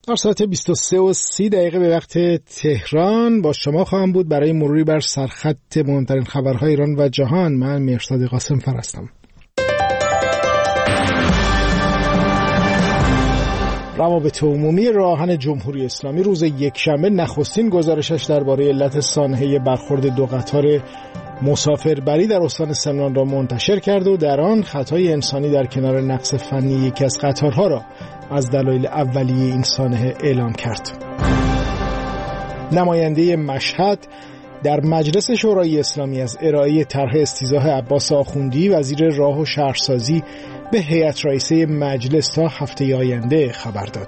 ساعت 23:30 به وقت تهران با شما خواهم بود برای مروری بر سرخط مهمترین خبرهای ایران و جهان. من مهرداد قاسم‌فر هستم. روابط عمومی راهن جمهوری اسلامی روز یکشنبه نخستین گزارشش درباره علت سانحه برخورد دو قطار مسافربری در استان سمنان را منتشر کرد و در آن خطای انسانی در کنار نقص فنی یکی از قطارها را از دلایل اولیه این سانحه اعلام کرد. نماینده مشهد در مجلس شورای اسلامی از ارائه طرح استیضاح عباس آخوندی وزیر راه و شهرسازی به هیئت رئیسه مجلس تا هفته آینده خبر داد.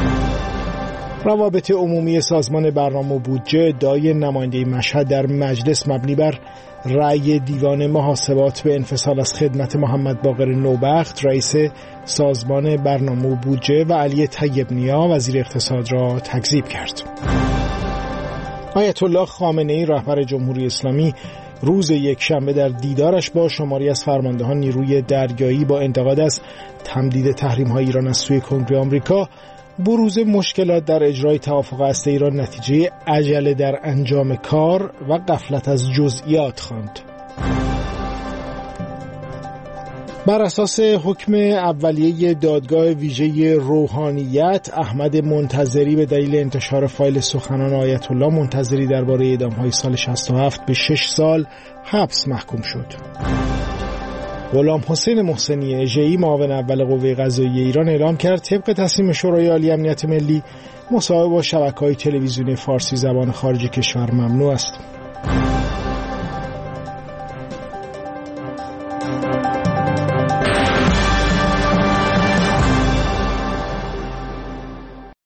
روابط عمومی سازمان برنامه و بودجه ادعای نماینده مشهد در مجلس مبنی بر رأی دیوان محاسبات به انفصال از خدمت محمد باقر نوبخت رئیس سازمان برنامه و بودجه و علی طیب نیا وزیر اقتصاد را تکذیب کرد. آیت الله خامنه‌ای رهبر جمهوری اسلامی روز یکشنبه در دیدارش با شماری از فرماندهان نیروی دریایی با انتقاد از تمدید تحریم‌های ایران از سوی کنگره آمریکا بروز مشکلات در اجرای توافق هسته ایران نتیجه عجله در انجام کار و غفلت از جزئیات خواند. بر اساس حکم اولیه دادگاه ویژه روحانیت، احمد منتظری به دلیل انتشار فایل سخنان آیت الله منتظری درباره اعدام‌های سال 67 به 6 سال حبس محکوم شد. غلام حسین محسنی اژه‌ای معاون اول قوه قضاییه ایران اعلام کرد طبق تصمیم شورای عالی امنیت ملی مصاحبه با شبکه‌های تلویزیونی فارسی زبان خارج کشور ممنوع است.